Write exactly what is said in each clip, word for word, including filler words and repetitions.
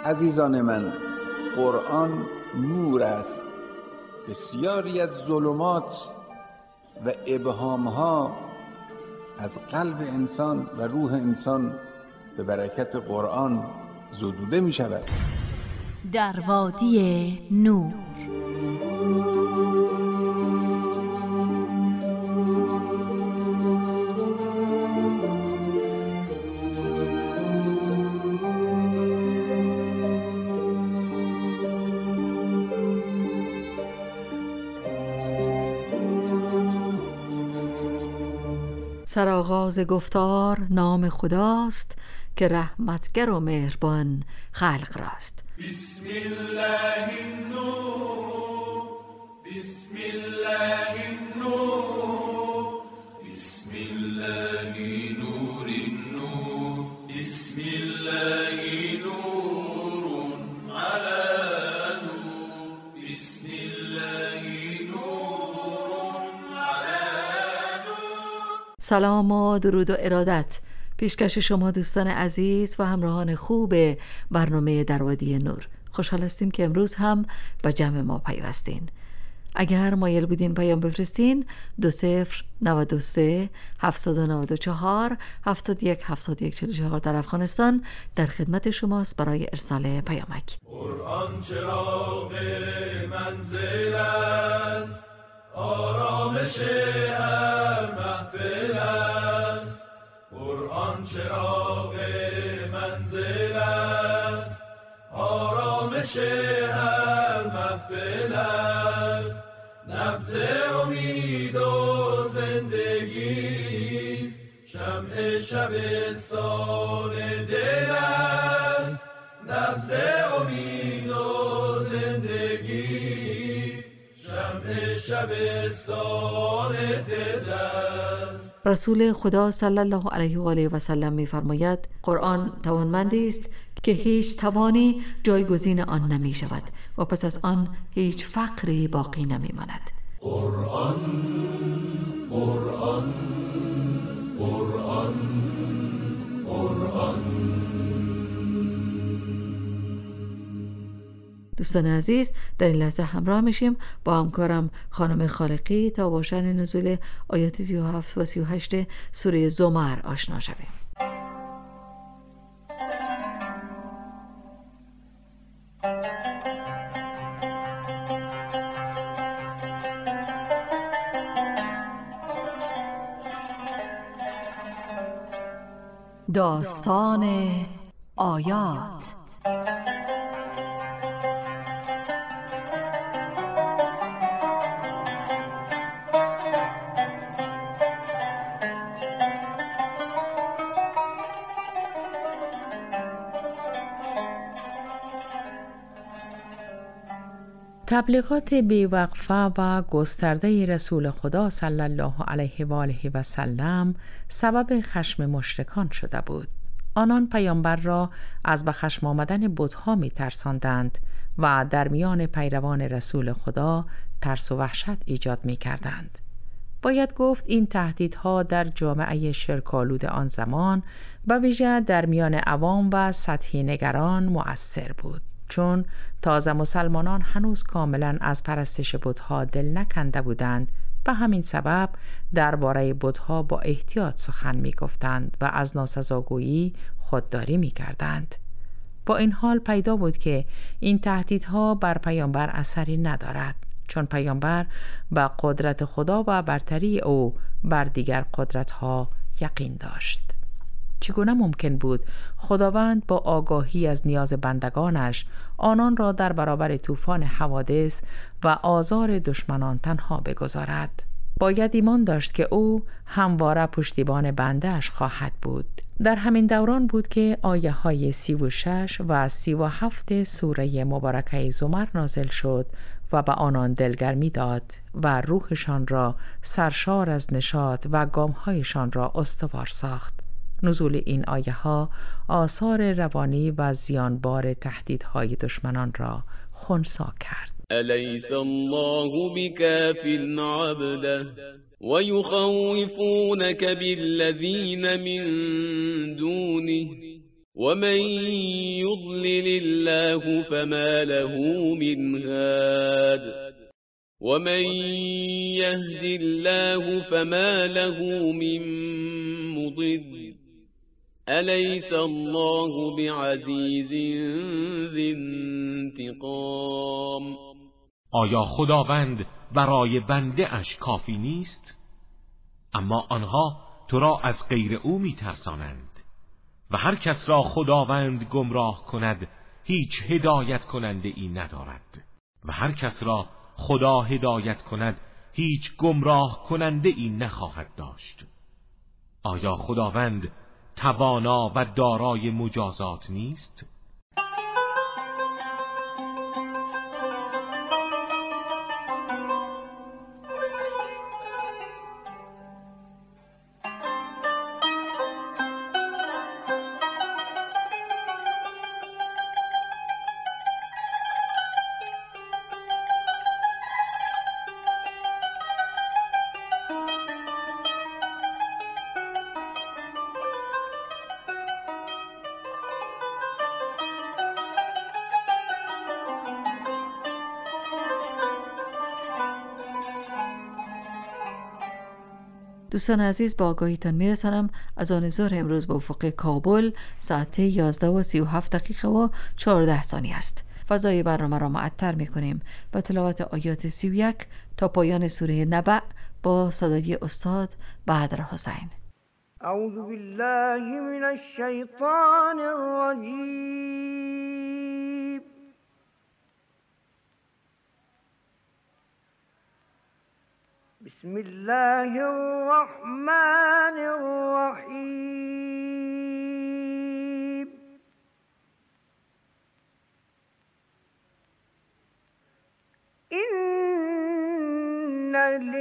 عزیزان من، قرآن نور است. بسیاری از ظلمات و ابهامها از قلب انسان و روح انسان به برکت قرآن زدوده می شود. در وادی نور. سرآغاز گفتار نام خداست که رحمتگر و مهربان خلق راست. بسم الله النور، بسم الله النور، بسم الله نور النور، بسم الله نور على نور، بسم الله نور على نور. سلام و درود و ارادت پیشکش شما دوستان عزیز و همراهان خوب برنامه در وادی نور. خوشحال هستیم که امروز هم به جمع ما پیوستین. اگر مایل بودین پیام بفرستین دو صفر نود و سه هفتصد و نود و چهار هفتاد و یک هفتاد و یک چهل و چهار در افغانستان در خدمت شماست برای ارسال پیامک. قرآن چراغ منزل است، آرامش هر محفل است. قرآن چراغ منزل است، آرامش هر محفل است. نبض امید و زندگی است، شمع شبستان دل است. نبض امید و زندگی است، شمع شبستان دل است. رسول خدا صلی الله علیه و آله و سلم می‌فرماید قرآن توانمندی است که هیچ توانی جایگزین آن نمی شود و پس از آن هیچ فقری باقی نمی ماند. قرآن قرآن قرآن قرآن. دوستان عزیز، در این لحظه همراه میشیم با همکارم خانم خالقی تا با شأن نزول آیات سی و هفت و سی و هشت سوره زمر آشنا شویم. داستان آیات. تبلیغات بیوقفه و گسترده رسول خدا صلی الله علیه و آله و سلم سبب خشم مشرکان شده بود. آنان پیامبر را از به خشم آمدن بت‌ها می‌ترساندند و در میان پیروان رسول خدا ترس و وحشت ایجاد می‌کردند. باید گفت این تهدیدها در جامعه شرک‌آلود آن زمان و ویژه در میان عوام و سطحی نگران مؤثر بود، چون تازه مسلمانان هنوز کاملا از پرستش بت‌ها دل نکنده بودند و همین سبب درباره بت‌ها با احتیاط سخن می‌گفتند و از ناسزاگویی خودداری می‌کردند. با این حال پیدا بود که این تهدیدها بر پیامبر اثری ندارد، چون پیامبر به قدرت خدا و برتری او بر دیگر قدرت‌ها یقین داشت. چگونه ممکن بود خداوند با آگاهی از نیاز بندگانش آنان را در برابر طوفان حوادث و آزار دشمنان تنها بگذارد؟ باید ایمان داشت که او همواره پشتیبان بنده‌اش خواهد بود. در همین دوران بود که آیه های سی و شش و سی و هفت سوره مبارکه زمر نازل شد و به آنان دلگرمی داد و روحشان را سرشار از نشاط و گامهایشان را استوار ساخت. نزول این آیه ها آثار روانی و زیانبار تهدیدهای دشمنان را خنثی کرد. الیس الله بکاف عبده و یخوفونک بالذین من دونه ومن يضلل الله فما له من هاد ومن يهد الله فما له من مضل ألیس الله بعزیز ذی انتقام. آیا خداوند برای بنده اش کافی نیست؟ اما آنها تو را از غیر او میترسانند و هر کس را خداوند گمراه کند هیچ هدایت کننده ای ندارد و هر کس را خدا هدایت کند هیچ گمراه کننده ای نخواهد داشت. آیا خداوند توانا و دارای مجازات نیست؟ دوستان عزیز، با آگاهیتان میرسانم از آن ظهر امروز به افق کابل ساعت یازده و سی و هفت دقیقه و چهارده ثانیه است. فضای برنامه را معطر میکنیم با تلاوت آیات سی و یک تا پایان سوره نبأ با صدای استاد بدر حسین. اعوذ بالله من الشیطان الرجیم. بسم الله الرحمن الرحیم. إن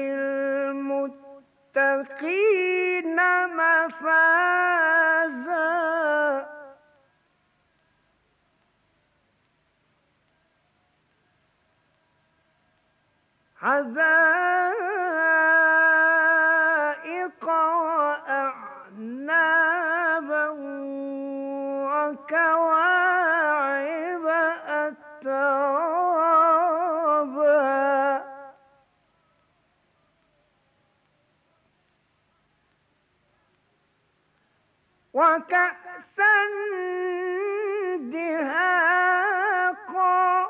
للمتقین مفازا حدائق وأعنابا وكواعب أترابا وكأسا دهاقا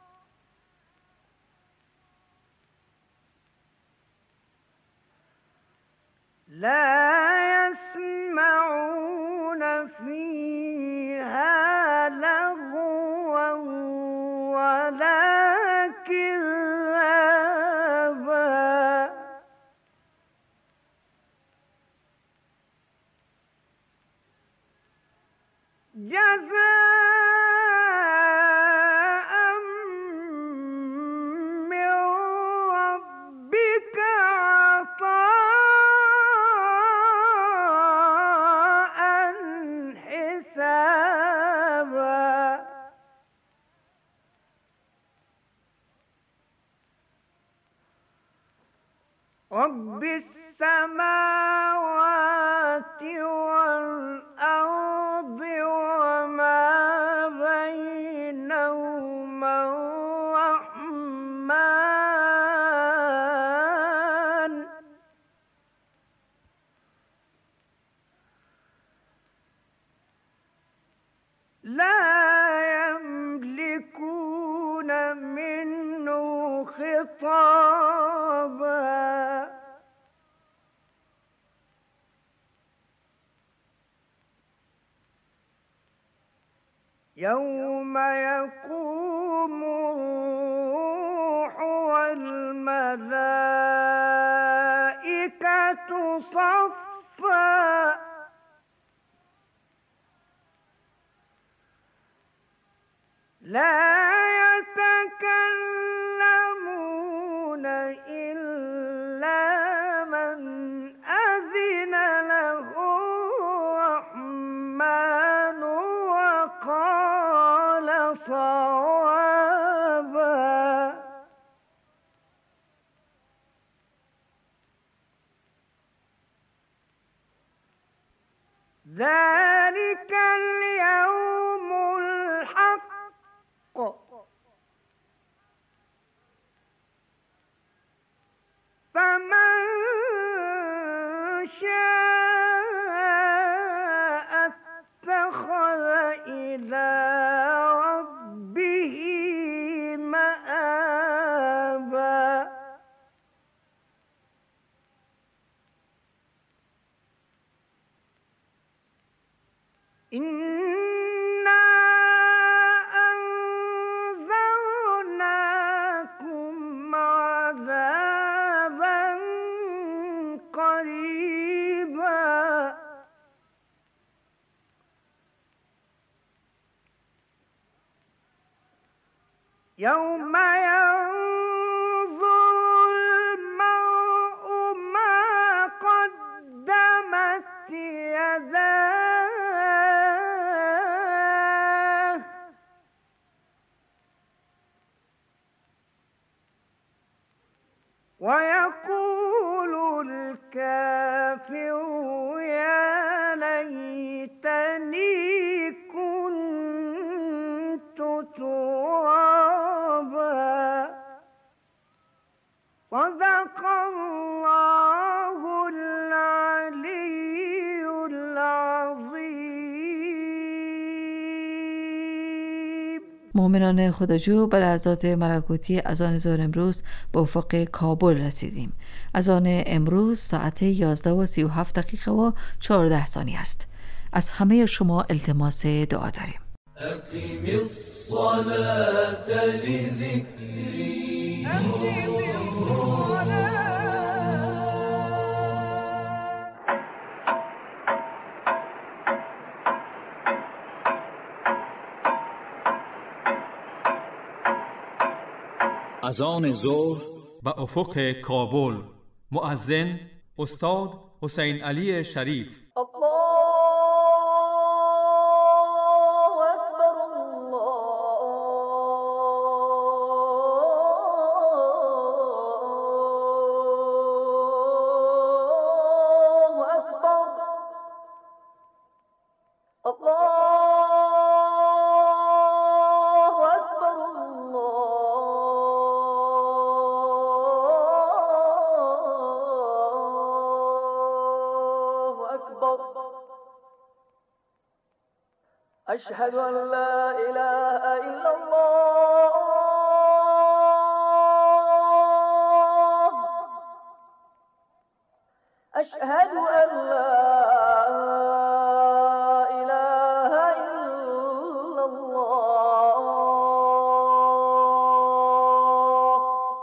لا يسمعون فيها لغوا ولا كذابا جزاء من ربك عطاء حسابا رب السماوات والأرض وما بينهما الرحمن لا يملكون منه خطابا يوم يقوم الروح والملائكة صفا لا يتكلمون إلا من أذن له الرحمن وقال صوابا ذلك اليوم إنا أنذرناكم عذابا قريبا يوم ينظر المرء ما قدمت يداه ويقول الكافر يا ليتني كنت ترابا. صدق الله العلي العظيم. مؤمنان خداجو به لحظات ملکوتی اذان ظهر امروز به افق کابل رسیدیم. اذان امروز ساعت یازده و سی و هفت دقیقه و چهارده ثانیه است. از همه شما التماس دعا داریم. أقم الصلاة لذكري أقم الصلاة. اذان ظهر به افق کابل. مؤذن استاد حسین علی شریف. أشهد أن لا إله إلا الله. أشهد أن لا إله إلا الله.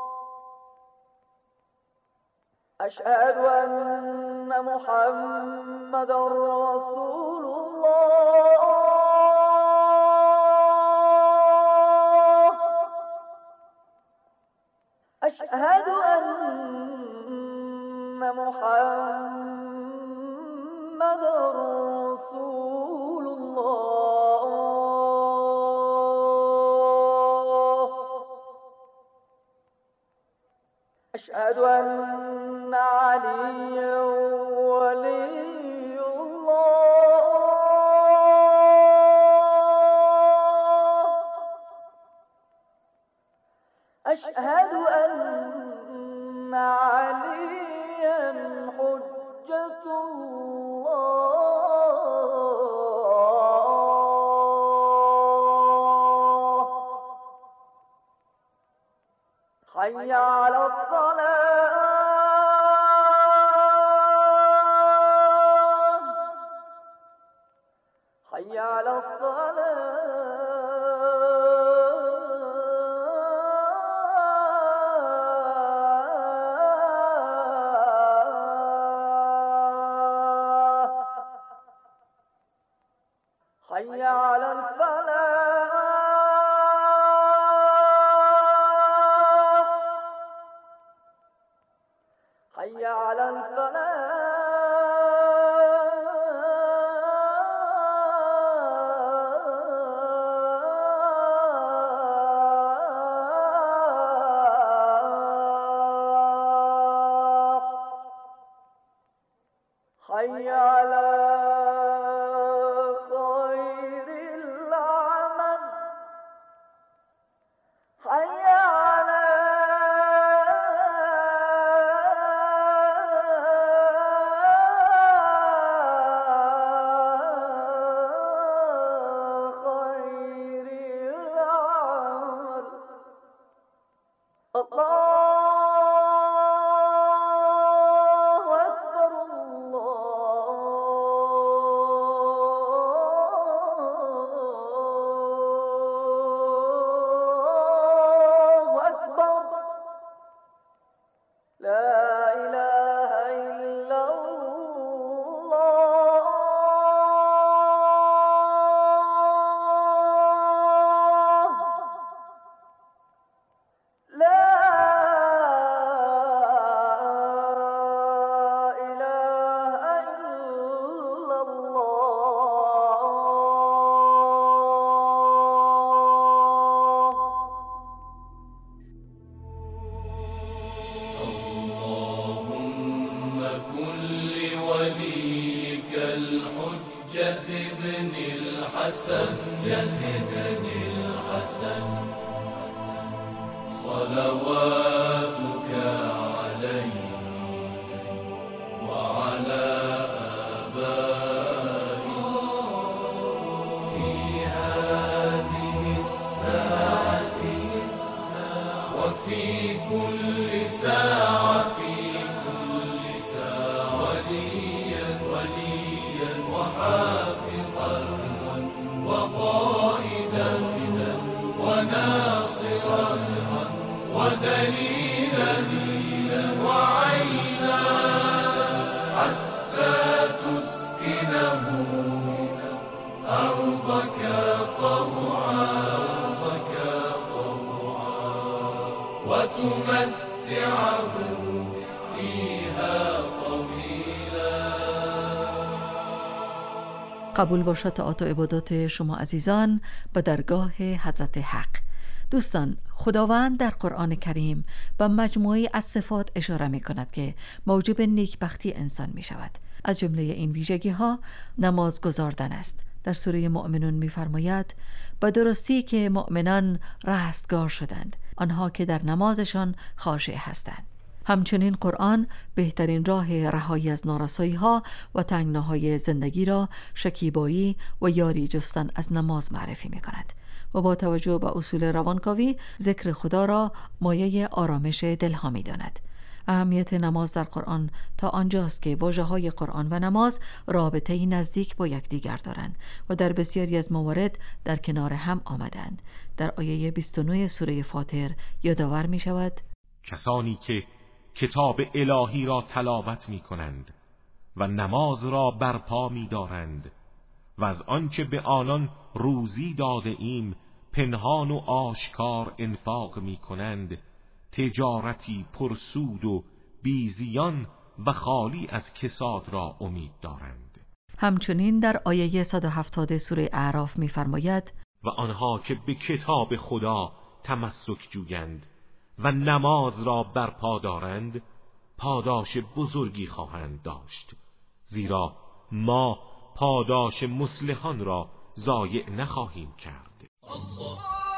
أشهد أن محمد رسول الله. أشهد أن محمد رسول الله. أشهد أن عليا ولي الله. أشهد أن عليا حجة الله. حي على الصلاة. حي على الصلاة. حي على الفلاح. حي على الفلاح. حي على خير العمل. حي على خير العمل. الله أكبر الله الحجة ابن الحسن ابن الحسن صلواتك عليه وعلى آبائه في هذه الساعة وفي كل ساعة في كل ساعة وليا وليا وحافظا وقائدا وناصرا ودليلا وعينا حتى تسكنه أرضك طوعا وتمتعه فيها طويلا. قبول باشد طاعات و عبادات شما عزیزان به درگاه حضرت حق. دوستان، خداوند در قرآن کریم به مجموعی از صفات اشاره می کند که موجب نیکبختی انسان می شود. از جمله این ویژگی ها نماز گزاردن است. در سوره مؤمنون می فرماید به درستی که مؤمنان رستگار شدند، آنها که در نمازشان خاشع هستند. همچنین قرآن بهترین راه رهایی از نارسایی ها و تنگناهای زندگی را شکیبایی و یاری جستن از نماز معرفی می کند و با توجه به اصول روانکاوی ذکر خدا را مایه آرامش دلها می داند. اهمیت نماز در قرآن تا آنجاست که واژه‌های قرآن و نماز رابطه‌ای نزدیک با یکدیگر دارند و در بسیاری از موارد در کنار هم آمدند. در آیه بیست و نه سوره فاطر یادآور می شود کسانی که کتاب الهی را تلاوت می کنند و نماز را برپا می دارند و از آنچه به آنان روزی داده ایم پنهان و آشکار انفاق می کنند، تجارتی پرسود و بیزیان و خالی از کساد را امید دارند. همچنین در آیه صد و هفتاد سوره اعراف می فرماید و آنها که به کتاب خدا تمسک جویند و نماز را برپا دارند پاداش بزرگی خواهند داشت، زیرا ما پاداش مصلحان را ضایع نخواهیم کرد. الله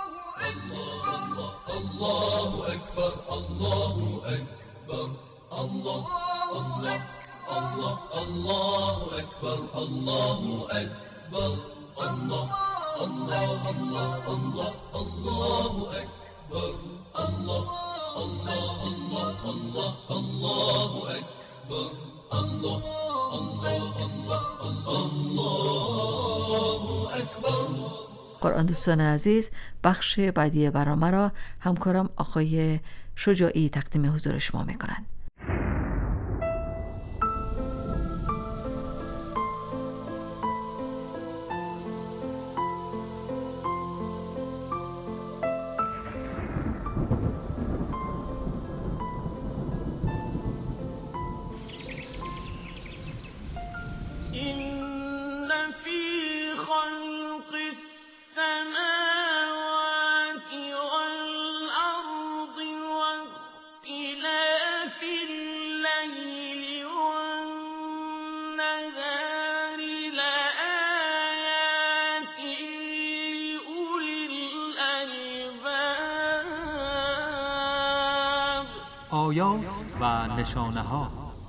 الله اکبر الله اکبر الله الله الله الله اکبر الله اکبر الله الله الله الله الله اکبر الله الله الله الله الله اکبر الله الله الله الله اکبر. قرآن دوستان عزیز، بخش بعدی برنامه را همکارم آقای شجاعی تقدیم حضور شما میکنند. آیات و نشانه ها.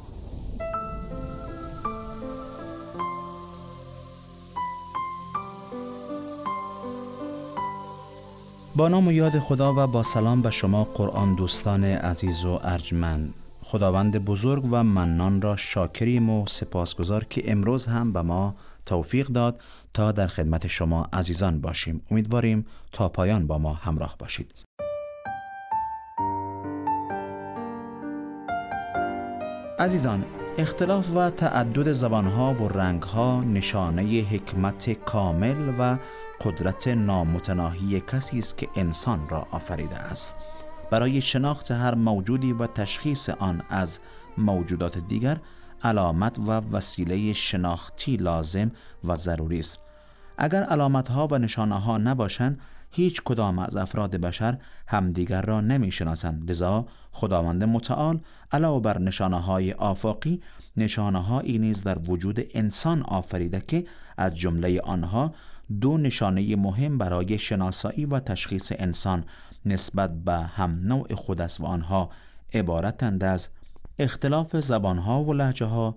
با نام و یاد خدا و با سلام به شما قرآن دوستان عزیز و ارجمند. خداوند بزرگ و منان را شاکریم و سپاسگزار که امروز هم به ما توفیق داد تا در خدمت شما عزیزان باشیم. امیدواریم تا پایان با ما همراه باشید. عزیزان، اختلاف و تعدد زبانها و رنگها نشانه حکمت کامل و قدرت نامتناهی کسی است که انسان را آفریده است. برای شناخت هر موجودی و تشخیص آن از موجودات دیگر علامت و وسیله شناختی لازم و ضروری است. اگر علامتها و نشانه‌ها نباشند، هیچ کدام از افراد بشر همدیگر را نمی شناسند. لذا خداوند متعال علاوه بر نشانه های آفاقی، نشانه هایی نیز در وجود انسان آفریده که از جمله آنها دو نشانه مهم برای شناسایی و تشخیص انسان نسبت به هم نوع خود است و آنها عبارتند از اختلاف زبانها و لهجه ها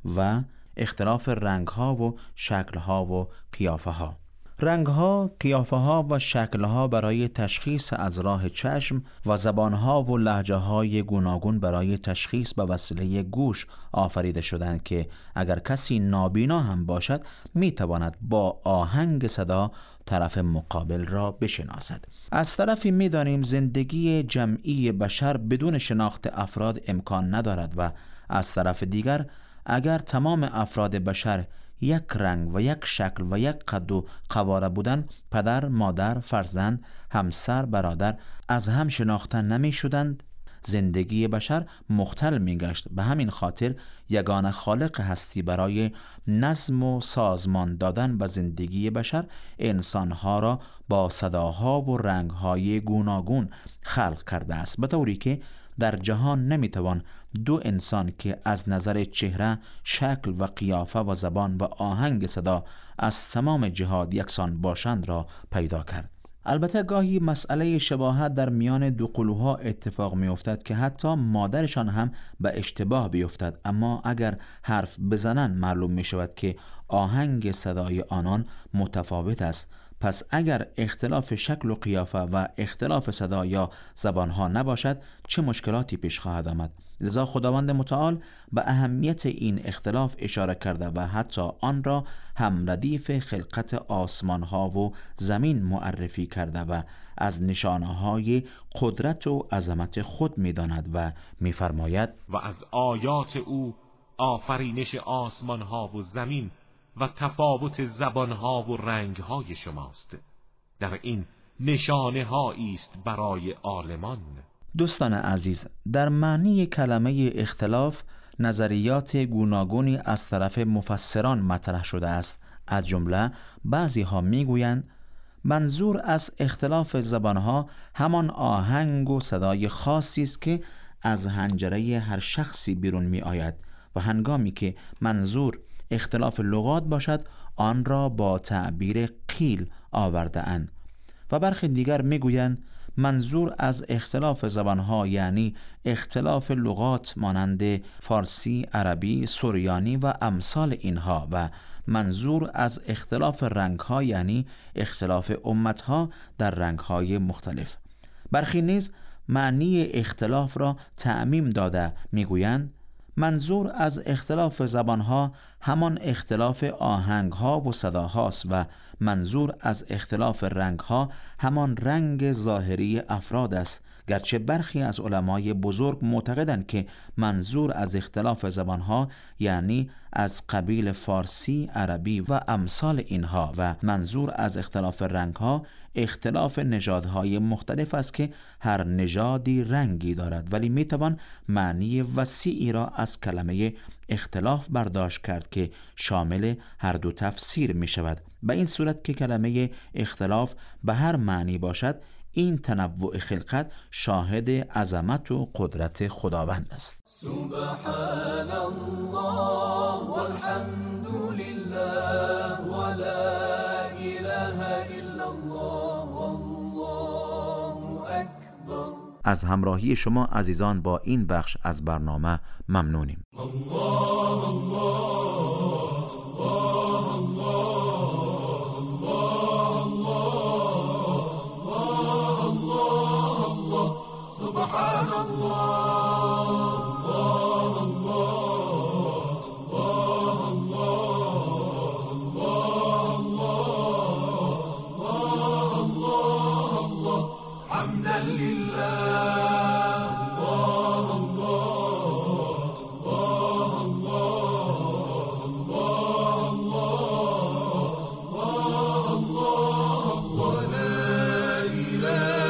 و اختلاف رنگ ها و شکل ها و قیافه ها. رنگ ها، قیافه ها و شکل ها برای تشخیص از راه چشم و زبان ها و لهجه های گوناگون برای تشخیص به وسیله گوش آفریده شدند که اگر کسی نابینا هم باشد می تواند با آهنگ صدا طرف مقابل را بشناسد. از طرفی می دانیم زندگی جمعی بشر بدون شناخت افراد امکان ندارد و از طرف دیگر اگر تمام افراد بشر یک رنگ و یک شکل و یک قد و قواره بودند، پدر، مادر، فرزند، همسر، برادر از هم شناخته نمی شدند، زندگی بشر مختل می گشت. به همین خاطر یگانه خالق هستی برای نظم و سازمان دادن به زندگی بشر انسانها را با صداها و رنگهای گوناگون خلق کرده است، به طوری که در جهان نمیتوان دو انسان که از نظر چهره، شکل و قیافه و زبان و آهنگ صدا از تمام جهات یکسان باشند را پیدا کرد. البته گاهی مسئله شباهت در میان دو قلوها اتفاق می افتد که حتی مادرشان هم به اشتباه بیفتد، اما اگر حرف بزنند معلوم می شود که آهنگ صدای آنان متفاوت است. پس اگر اختلاف شکل و قیافه و اختلاف صدا یا زبانها نباشد چه مشکلاتی پیش خواهد آمد؟ لذا خداوند متعال به اهمیت این اختلاف اشاره کرده و حتی آن را هم ردیف خلقت آسمانها و زمین معرفی کرده و از نشانه‌های قدرت و عظمت خود می‌داند و می‌فرماید و از آیات او آفرینش آسمانها و زمین و تفاوت زبانها و رنگهای شماست. در این نشانه هایی است برای عالمان. دوستان عزیز، در معنی کلمه اختلاف نظریات گوناگونی از طرف مفسران مطرح شده است. از جمله بعضی ها می گویند منظور از اختلاف زبانها همان آهنگ و صدای خاصی است که از حنجره هر شخصی بیرون می آید و هنگامی که منظور اختلاف لغات باشد آن را با تعبیر قیل آورده اند. و برخی دیگر می گویند منظور از اختلاف زبانها یعنی اختلاف لغات مانند فارسی، عربی، سریانی و امثال اینها، و منظور از اختلاف رنگها یعنی اختلاف امتها در رنگهای مختلف. برخی نیز معنی اختلاف را تعمیم داده میگویند منظور از اختلاف زبانها همان اختلاف آهنگها و صداهاست و منظور از اختلاف رنگها همان رنگ ظاهری افراد است، گرچه برخی از علمای بزرگ معتقدند که منظور از اختلاف زبانها یعنی از قبیل فارسی، عربی و امثال اینها، و منظور از اختلاف رنگها اختلاف نژادهای مختلف است که هر نژادی رنگی دارد، ولی میتوان معنی وسیعی را از کلمه اختلاف برداشت کرد که شامل هر دو تفسیر می شود. به این صورت که کلمه اختلاف به هر معنی باشد، این تنوع خلقت شاهد عظمت و قدرت خداوند است. سبحان الله والحمد لله ولا اله الا الله والله اکبر. از همراهی شما عزیزان با این بخش از برنامه ممنونیم. الله الله سبحان الله الله الله الله الله الله الله حمدا لله الله الله الله الله الله لا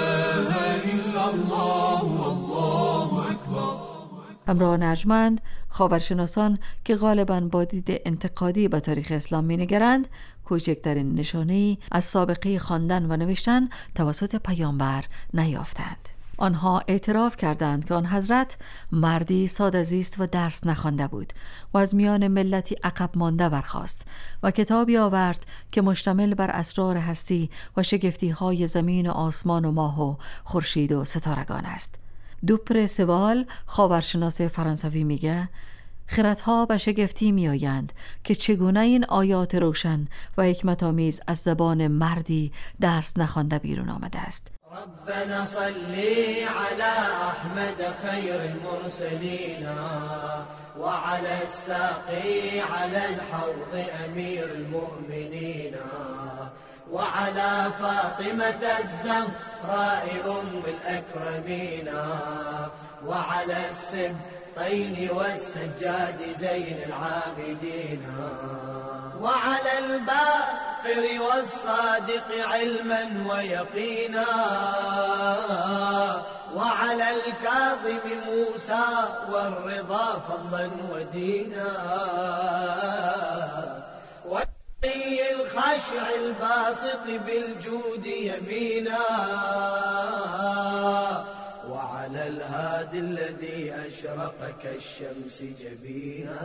اله الا الله. همراهان ارجمند، خاورشناسان که غالباً با دید انتقادی به تاریخ اسلام می‌نگرند، کوچکترین نشانه‌ای از سابقه خواندن و نوشتن توسط پیامبر نیافتند. آنها اعتراف کردند که آن حضرت مردی ساده‌زیست و درس نخوانده بود و از میان ملتی عقب مانده برخاست و کتابی آورد که مشتمل بر اسرار هستی و شگفتی‌های زمین و آسمان و ماه و خورشید و ستارگان است. دوپر سوال، خاورشناس فرانسوی، میگه خردها به شگفتی می آیند که چگونه این آیات روشن و حکمت‌آمیز از زبان مردی درس نخوانده بیرون آمده است. ربنا صلی علی احمد خیر المرسلین و علی الساقی علی الحوض امیر المؤمنین و علی فاطمة الزهراء ام الاکرمین و علی السبطین والسجاد زین العابدین وعلى الباقر والصادق علما ويقينا وعلى الكاظم موسى والرضا فضلا ودينا والتقي الخشع الباسط بالجود يمينا وعلى الهادي الذي أشرق كالشمس جبينا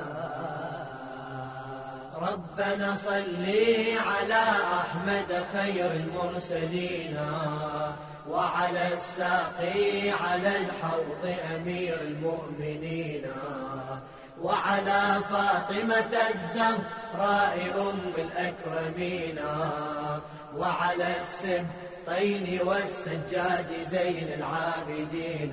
ربنا صلي على أحمد خير المرسلين وعلى الساقي على الحوض أمير المؤمنين وعلى فاطمة الزهراء أم الأكرمين وعلى السبطين والسجاد زين العابدين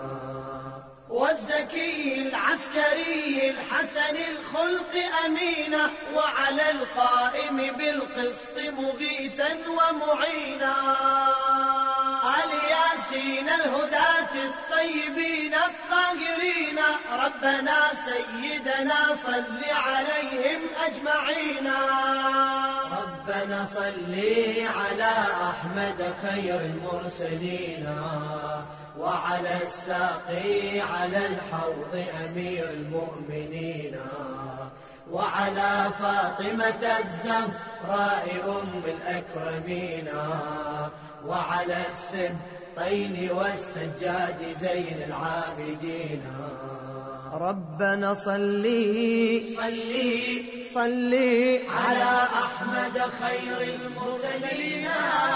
والزكي العسكري الحسن الخلق أمينا وعلى القائم بالقسط مغيثا ومعينا آل ياسين الهداة الطيبين الطاهرين ربنا سيدنا صل عليهم أجمعين ربنا صل على أحمد خير المرسلين وعلى الساقي على الحوض أمير المؤمنين وعلى فاطمة الزهراء أم الأكرمين وعلى السبطين والسجاد زين العابدين ربنا صلي صلي صلي على أحمد خير المرسلين.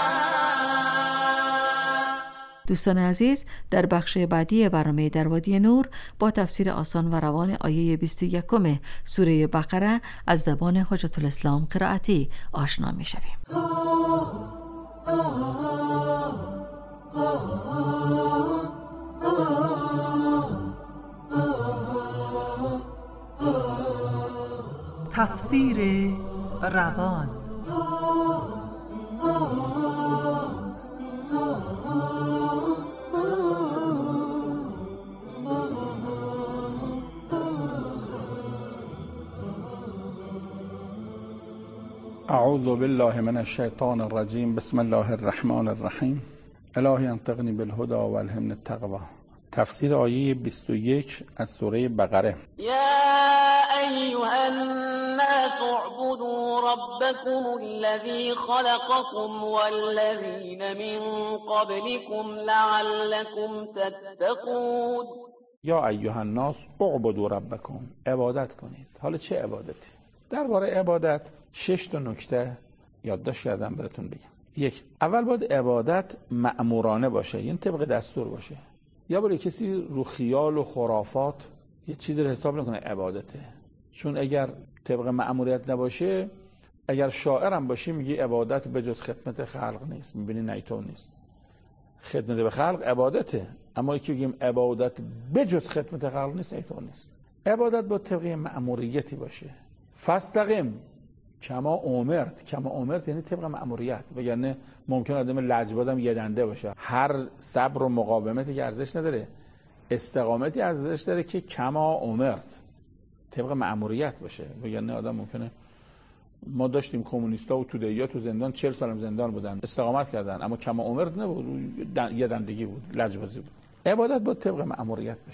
دوستان عزیز، در بخش بعدی برنامه در وادی نور با تفسیر آسان و روان آیه بیست و یک سوره بقره از زبان حجت الاسلام قرائتی آشنا می شویم. تفسیر روان. اعوذ بالله من الشیطان الرجیم. بسم الله الرحمن الرحیم. الهی انطقنی بالهدى والهمنی التقوی. تفسیر آیه بیست و یک از سوره بقره. یا ایها الناس اعبدوا ربکم الذی خلقکم والذین من قبلکم لعلکم تتقون. یا ایها الناس اعبدوا ربکم، عبادت کنید. حالا چه عبادتی؟ درباره عبادت شش تا نکته یادداشت کردم براتون بگم. یک، اول باید عبادت مأمورانه باشه، یعنی طبق دستور باشه. یا برای کسی رو خیال و خرافات یه چیزی رو حساب نکنه عبادته، چون اگر طبق مأموریت نباشه، اگر شاعرم باشی میگی عبادت به جز خدمت خلق نیست، میبینی نیتون نیست. خدمت به خلق عبادته، اما یکی بگیم عبادت به جز خدمت خلق نیست، نیتون نیست. عبادت با طبق مأموریتی باشه. فاستقم کما امرت. کما امرت یعنی طبق مأموریت، وگرنه ممکن آدم لجبازم یه دنده باشه. هر صبر و مقاومتی که ارزش نداره، استقامتی ارزش داره که کما امرت، طبق مأموریت باشه. وگرنه آدم ممکنه، ما داشتیم کمونیستا و توده‌ای ها تو زندان چهل سالم زندان بودن، استقامت کردن، اما کما امرت نبود، یه دندگی بود، لجبازی بود. عبادت با طبق مأموریت باشه.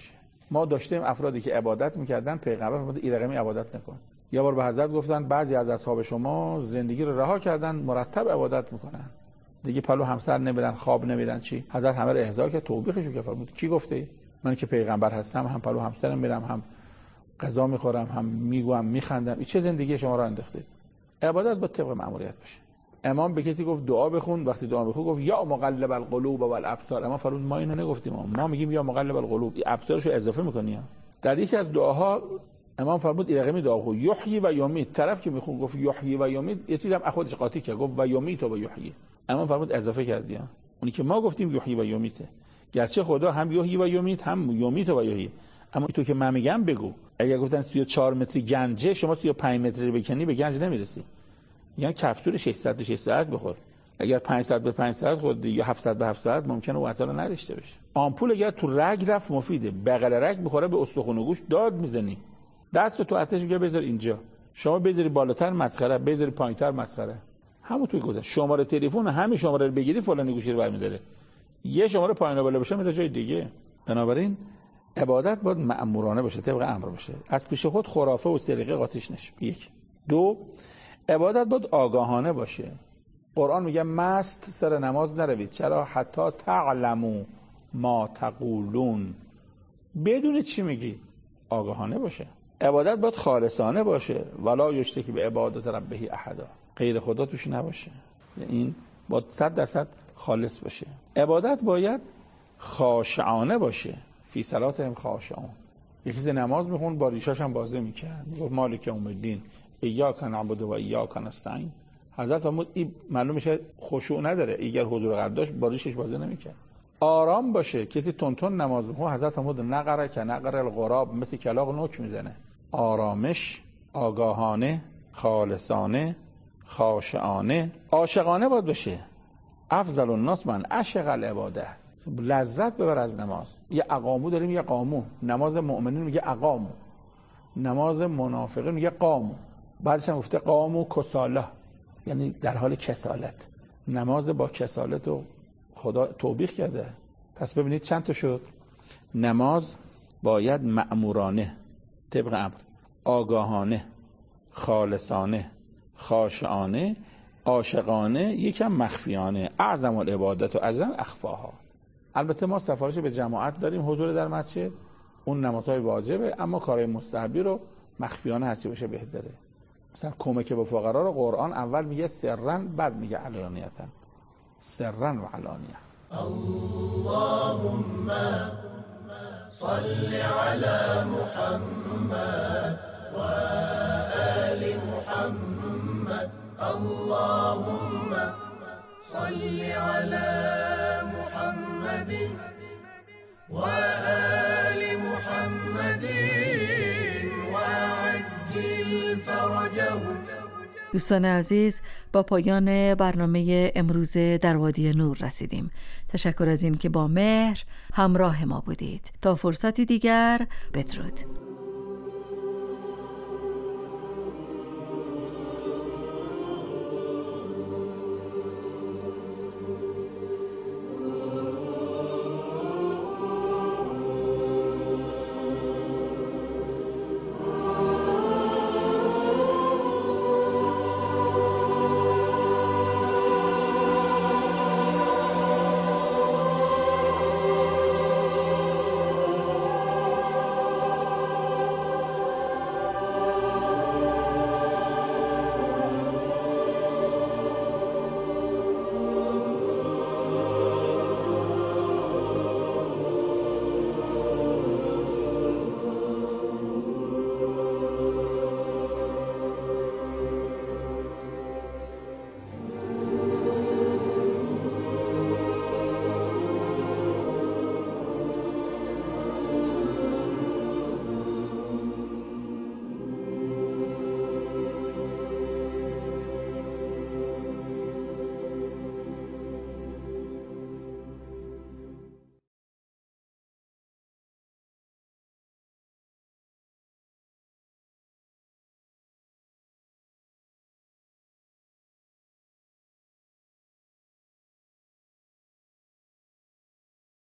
ما داشتیم افرادی که عبادت میکردن، پیغمبر فرمود این رقمی عبادت نکن. یه بار به حضرت گفتن بعضی از اصحاب شما زندگی رو رها کردن، مرتب عبادت میکنن، دیگه پلو همسر نمیرن، خواب نمیرن. چی؟ حضرت همه رو احضار کرد، توبیخشو کرد، فرمود کی گفته؟ من که پیغمبر هستم هم پلو همسرم میرم، هم غذا میخورم، هم میگوام، میخندم. این چه زندگی شما رو انداختید؟ عبادت با طبق مأموریت باشه. امام به کسی گفت دعا بخون، وقتی دعا بخون گفت یا مقلب القلوب والابصار. اما فرمود ما اینو نگفتیم، ما میگیم یا مقلب القلوب. این ابصارشو اضافه میکنی. در یکی از دعاها امام فرمود این رقمی دعا خو یحیی و یمیت. طرف که میخون گفت یحیی و یمیت، یه چیزی هم خودش قاطی کرد، گفت و یمیت و یحیی. امام فرمود اضافه کردی. اونی که ما گفتیم یحیی و یمیته، گرچه خدا هم یحیی و یمیت هم یمیت و یحیی، اما تو که من میگم بگو. اگر گفتن سی و چهار متری گنجه، شما سی و پنج متری بکنی به گنج نمیرسی. یعنی کپسول ششصد به شش ساعت بخور. اگر پانصد به پنج ساعت خوردی یا هفتصد به هفت ساعت ممکنه او اثر نداشته باشه. آمپول اگر تو رگ رفت مفیده، بغل رگ بخوره به استخوان و گوش داد میزنی. دست تو آتش میگه بذار اینجا، شما بذاری بالاتر مسخره، بذاری پایینتر مسخره. همون توی گذشت شماره تلفن همین شماره رو بگیری فلانی گوشی رو برمی‌داره، یه شماره پایین بالا بشه میره جای دیگه. بنابراین عبادت باید مأمورانه باشه، طبق امر باشه، از پیش خود خرافه و سرقه قاطیش نشه. یک. دو، عبادت باید آگاهانه باشه. قرآن میگه مست سر نماز نروید. چرا؟ حتی تعلموا ما تقولون. بدون چی میگی؟ آگاهانه باشه. عبادت باید خالصانه باشه. ولا یشرک به عبادت ربه احدا. غیر خدا توش نباشه. این باید صد درصد خالص باشه. عبادت باید خاشعانه باشه. فی صلاتهم خاشعون. یکی ز نماز میخون با ریشاش هم بازه میکرد، میگفت مالک یوم الدین ایاک نعبد و ایاک نستعین. حضرت فرمود این معلوم میشه خشوع نداره، اگر حضور قلب داشت با ریشش بازه نمیکرد. آرام باشه. کسی تونتون نماز میخونه، حضرت فرمود نقره که نقر الغراب، مثل کلاغ نوک میزنه. آرامش، آگاهانه، خالصانه، خاشعانه، عاشقانه باید باشه. افضل الناس من عشق العباده. لذت ببر از نماز. یه اقامو داریم، یه قامو. نماز مؤمنین میگه اقامو، نماز منافقین میگه قامو. بعدش هم گفته قامو کساله، یعنی در حال کسالت. نماز با کسالت رو خدا توبیخ کرده. پس ببینید چند تا شد. نماز باید مأمورانه، طبق امر، آگاهانه، خالصانه، خاشعانه، عاشقانه، یکم مخفیانه. اعظم العبادت و اعظم اخفاها. البته ما سفارش به جماعت داریم، حضور در مسجد، اون نمازهای واجبه، اما کارهای مستحبی رو مخفیانه هرچی باشه بهتره. مثلا کمک به فقرا رو قرآن اول میگه سرا، بعد میگه علانیتا. سرا و علانیه. اللهم صل على محمد و آل محمد. اللهم صل على محمد و آل محمد وعجل فرجهم. دوستان عزیز، با پایان برنامه امروز در وادی نور رسیدیم. تشکر از این که با مهر همراه ما بودید. تا فرصتی دیگر، بدرود.